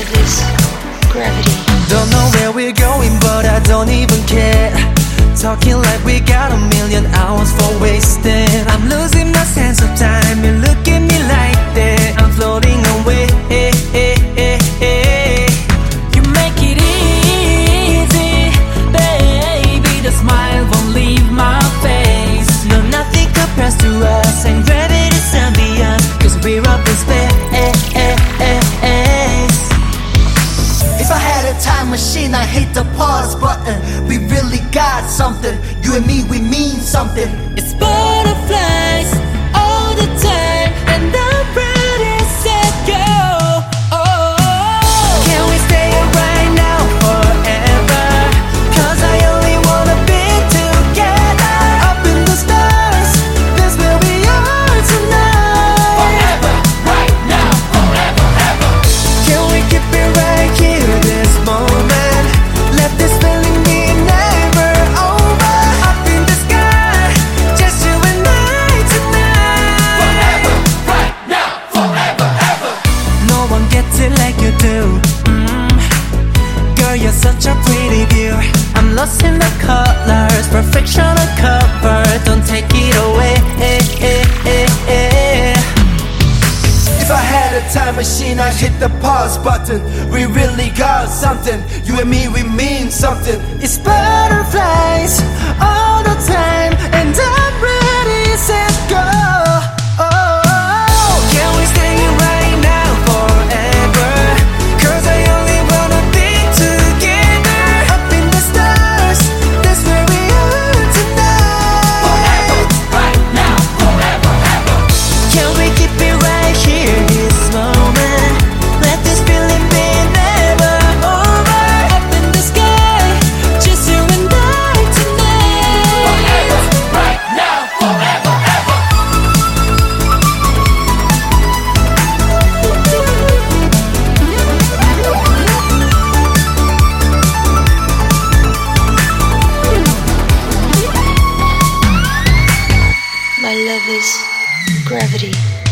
love is gravity. Don't know where we're going, but I don't even care. Talking like we got a million hours for wasting. I'm losing my sense of time. You look at me like that, I'm floating away. You make it easy, baby. The smile won't leave my face. No, nothing compares to us, and gravity's beyond, 'cause we're up in space. If I had a time machine, I'd hit the pause button. We really got something. You and me, we mean something. It's butterflies all the time, and I'm ready, set, go. Can we stay right now forever? 'Cause I only wanna be together. Up in the stars, that's where we are tonight. Forever, right now, forever, ever. Can we keep it right here, this moment? Let this feeling be never over. Up in the sky, just you and I tonight. Forever, right now, forever, ever. No one gets it like you do. Girl, you're such a pretty view. I'm lost in the colors, perfection uncover. Don't take it away. If I had a time machine, I'd hit the pause button. We really got something. You and me, we mean something. It's butterflies all the time, and I'm ready, set, go. Can we stay right now forever? 'Cause I only wanna be together. Up in the stars, that's where we are tonight. Forever, right now, forever, ever. Can we keep it right here, this moment? Let this feeling be never over. Up in the sky, just you and I tonight. Forever, right now, forever, ever. My love is gravity.